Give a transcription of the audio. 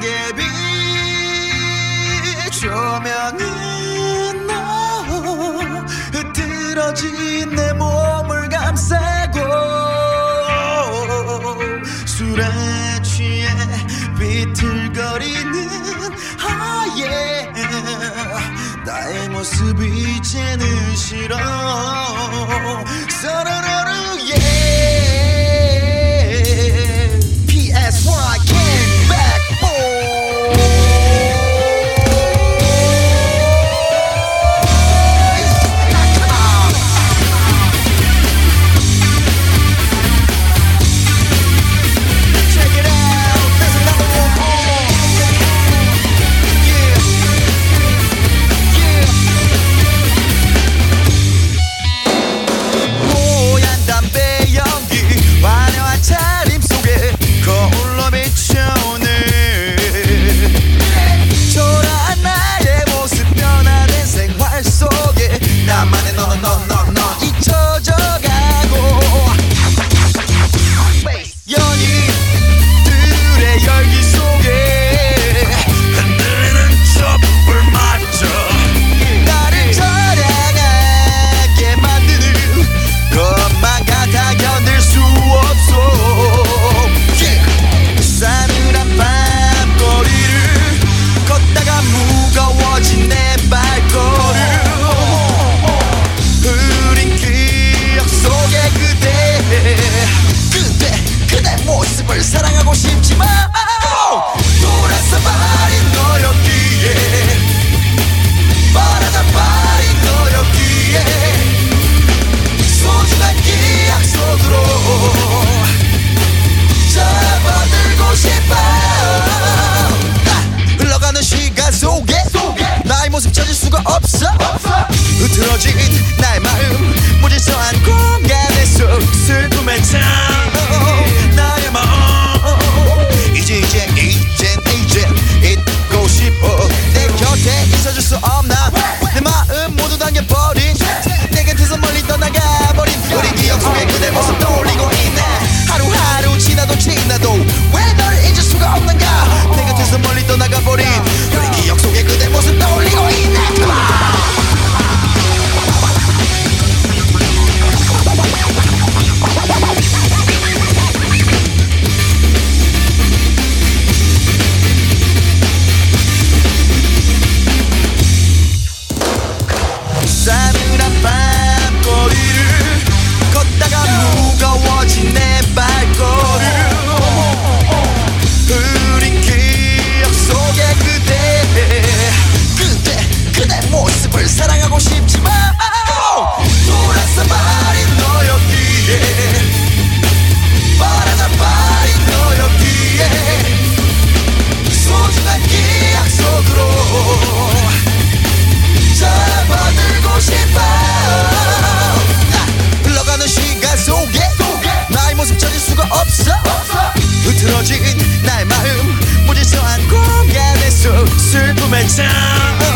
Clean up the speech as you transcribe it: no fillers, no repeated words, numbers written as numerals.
안개빛 조명은 너 흐트러진 내 몸을 감싸고 술에 취해 비틀거리는 나의 모습이 이제는 싫어 서로를 PS1 came back 사랑하고 싶지만 돌아서 버린 너였기에 바라다 버린 너였기에 소중한 기억 속으로 접어들고 싶어 흘러가는 시간 속에 나의 모습 찾을 수가 없어 흐트러진 나의 마음 무질서한 공간에서 슬픔에 참 나의 마음 이젠 잊고 싶어 내 곁에 있어줄 수 없나 내 마음 모두 당겨버린 내 곁에서 멀리 떠나가버린 우리 기억 속에 그대 모습 떠올리고 있네 하루하루 지나도 왜 너를 잊을 수가 없는가 내 곁에서 멀리 떠나가버린 우리 기억 속에 그대 모습 떠올리고 있네 싸늘한 밤거리를 걷다가 무거워진 내 발걸음 흐린 기억 속에 그대 모습을 사랑하고 싶지만 돌아서 버린 너였기에 바라다 버린 너였기에 소중한 기억 속으로 접어들고 싶어 흘러가는 시간 속에 나의 모습 찾을 수가 없어 흐트러진 나의 마음 무질서한 공간에서 슬픔에 잠